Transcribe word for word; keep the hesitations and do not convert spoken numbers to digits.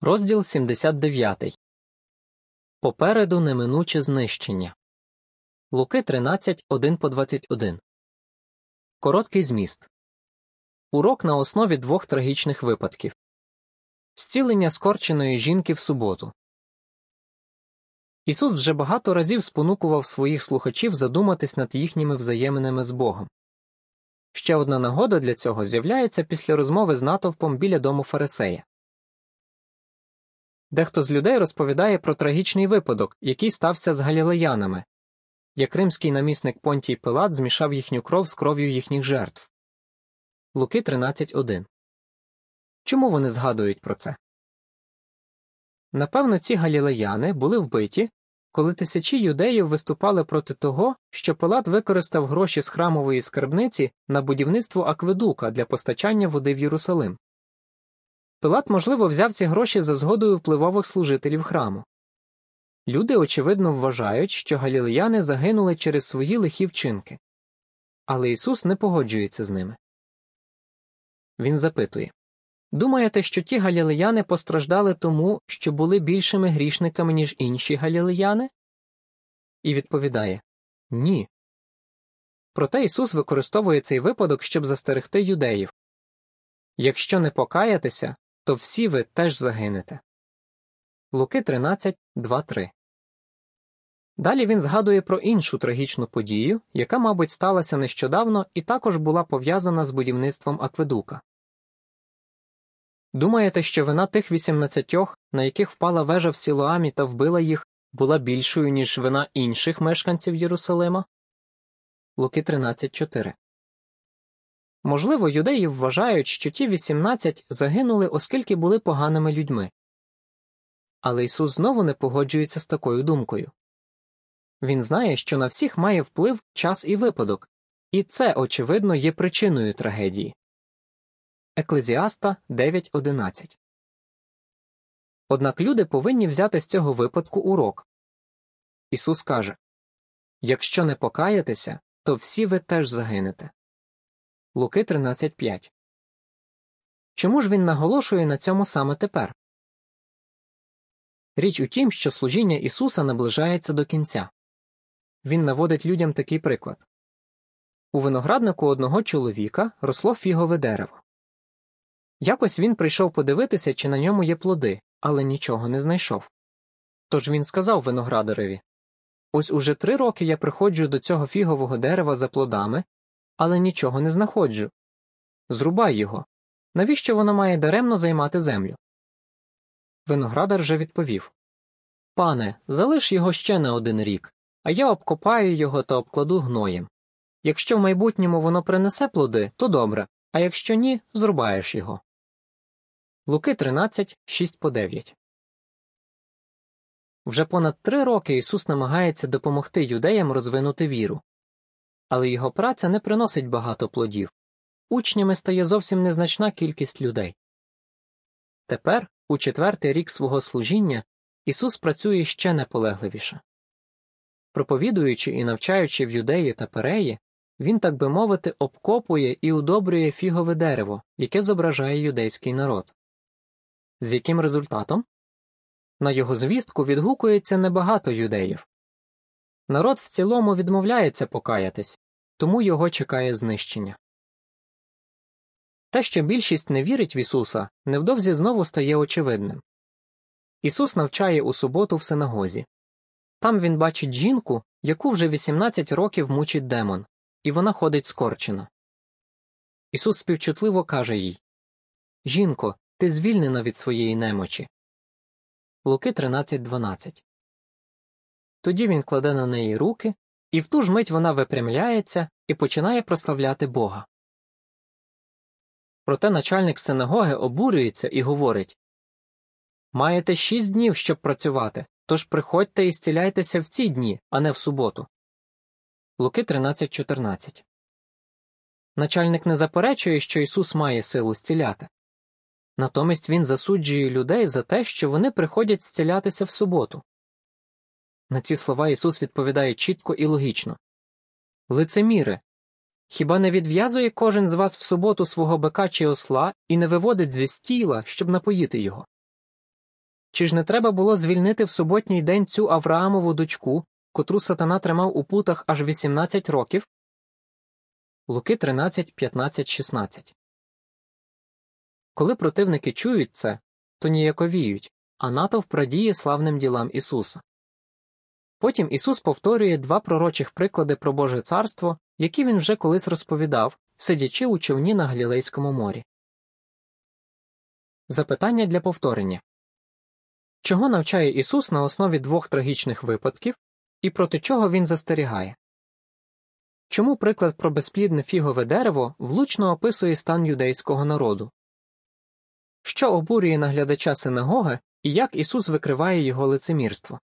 Розділ сімдесят дев'ятий. Попереду неминуче знищення. Луки тринадцять, один по двадцять один. Короткий зміст. Урок на основі двох трагічних випадків. Зцілення скорченої жінки в суботу. Ісус вже багато разів спонукував своїх слухачів задуматись над їхніми взаєминами з Богом. Ще одна нагода для цього з'являється після розмови з натовпом біля дому фарисея. Дехто з людей розповідає про трагічний випадок, який стався з галілеянами, як римський намісник Понтій Пилат змішав їхню кров з кров'ю їхніх жертв. Луки тринадцять один. Чому вони згадують про це? Напевно, ці галілеяни були вбиті, коли тисячі юдеїв виступали проти того, що Пилат використав гроші з храмової скарбниці на будівництво акведука для постачання води в Єрусалим. Пилат, можливо, взяв ці гроші за згодою впливових служителів храму. Люди, очевидно, вважають, що галілеяни загинули через свої лихі вчинки. Але Ісус не погоджується з ними. Він запитує: «Думаєте, що ті галілеяни постраждали тому, що були більшими грішниками, ніж інші галілеяни?» І відповідає: «Ні». Проте Ісус використовує цей випадок, щоб застерегти юдеїв. «Якщо не покаятися, то всі ви теж загинете». Луки тринадцять, два три. Далі він згадує про іншу трагічну подію, яка, мабуть, сталася нещодавно і також була пов'язана з будівництвом акведука. Думаєте, що вина тих вісімнадцятьох, на яких впала вежа в Сілоамі та вбила їх, була більшою, ніж вина інших мешканців Єрусалима? Луки тринадцять чотири. Можливо, юдеї вважають, що ті вісімнадцять загинули, оскільки були поганими людьми. Але Ісус знову не погоджується з такою думкою. Він знає, що на всіх має вплив час і випадок, і це, очевидно, є причиною трагедії. Еклезіаста дев'ять одинадцять. Однак люди повинні взяти з цього випадку урок. Ісус каже: «Якщо не покаятися, то всі ви теж загинете». Луки тринадцять п'ять. Чому ж він наголошує на цьому саме тепер? Річ у тім, що служіння Ісуса наближається до кінця. Він наводить людям такий приклад. У винограднику одного чоловіка росло фігове дерево. Якось він прийшов подивитися, чи на ньому є плоди, але нічого не знайшов. Тож він сказав виноградареві: «Ось уже три роки я приходжу до цього фігового дерева за плодами, але нічого не знаходжу. Зрубай його. Навіщо воно має даремно займати землю?» Виноградар же відповів: «Пане, залиш його ще на один рік, а я обкопаю його та обкладу гноєм. Якщо в майбутньому воно принесе плоди, то добре, а якщо ні, зрубаєш його». Луки тринадцять, шість по дев'ять. Вже понад три роки Ісус намагається допомогти юдеям розвинути віру. Але його праця не приносить багато плодів. Учнями стає зовсім незначна кількість людей. Тепер, у четвертий рік свого служіння, Ісус працює ще наполегливіше. Проповідуючи і навчаючи в Юдеї та Переї, він, так би мовити, обкопує і удобрює фігове дерево, яке зображає юдейський народ. З яким результатом? На його звістку відгукується небагато юдеїв. Народ в цілому відмовляється покаятись, тому його чекає знищення. Те, що більшість не вірить в Ісуса, невдовзі знову стає очевидним. Ісус навчає у суботу в синагозі. Там він бачить жінку, яку вже вісімнадцять років мучить демон, і вона ходить скорчена. Ісус співчутливо каже їй: «Жінко, ти звільнена від своєї немочі». Луки тринадцять дванадцять. Тоді він кладе на неї руки, і в ту ж мить вона випрямляється і починає прославляти Бога. Проте начальник синагоги обурюється і говорить: «Маєте шість днів, щоб працювати, тож приходьте і зціляйтеся в ці дні, а не в суботу». Луки тринадцять чотирнадцять. Начальник не заперечує, що Ісус має силу зціляти. Натомість він засуджує людей за те, що вони приходять зцілятися в суботу. На ці слова Ісус відповідає чітко і логічно: «Лицеміри! Хіба не відв'язує кожен з вас в суботу свого бика чи осла і не виводить зі стійла, щоб напоїти його? Чи ж не треба було звільнити в суботній день цю Авраамову дочку, котру сатана тримав у путах аж вісімнадцять років? Луки тринадцять, п'ятнадцять, шістнадцять. Коли противники чують це, то ніяковіють, а натовп радіє славним ділам Ісуса. Потім Ісус повторює два пророчих приклади про Боже царство, які він вже колись розповідав, сидячи у човні на Галілейському морі. Запитання для повторення. Чого навчає Ісус на основі двох трагічних випадків і проти чого Він застерігає? Чому приклад про безплідне фігове дерево влучно описує стан юдейського народу? Що обурює наглядача синагоги і як Ісус викриває його лицемірство?